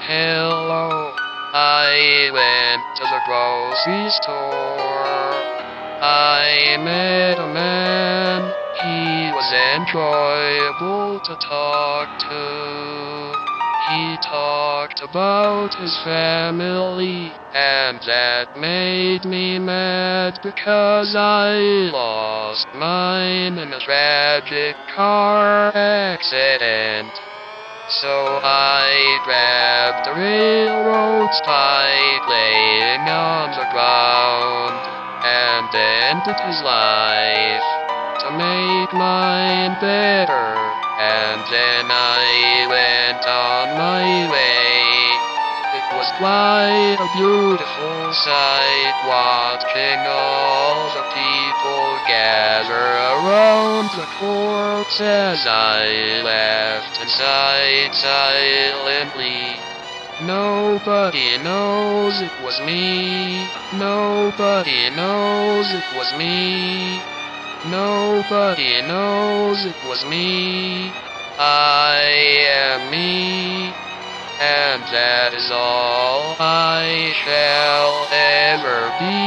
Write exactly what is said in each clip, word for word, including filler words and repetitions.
Hello, I went to the grocery store. I met a man, he was enjoyable to talk to. He talked about his family, and that made me mad because I lost mine in a tragic car accident. So I grabbed the railroad spike laying on the ground and ended his life to make mine better. And then I went on my way. It was quite a beautiful sight, watching all the people gather around the corpse as I left inside silently. Nobody knows it was me. Nobody knows it was me. Nobody knows it was me. I am me, and that is all I shall ever be.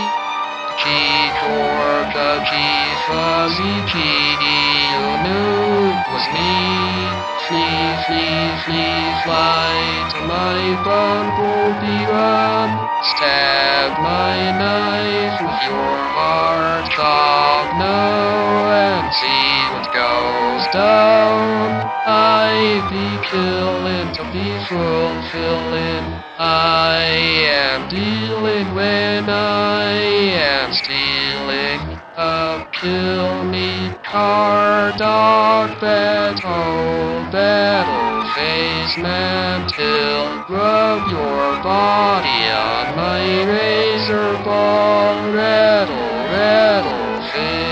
G Georgia, G Fuzzy, G you knew it was me. Flee, flee, flee, fly to my bumblebee run. Stab my knife with your heart, chop now and see what goes down. I be killing to be fulfilling. I am dealing when I am stealing. A kill me car, dog, battle, battle face mantle. Rub your body on my razor ball, rattle, rattle face.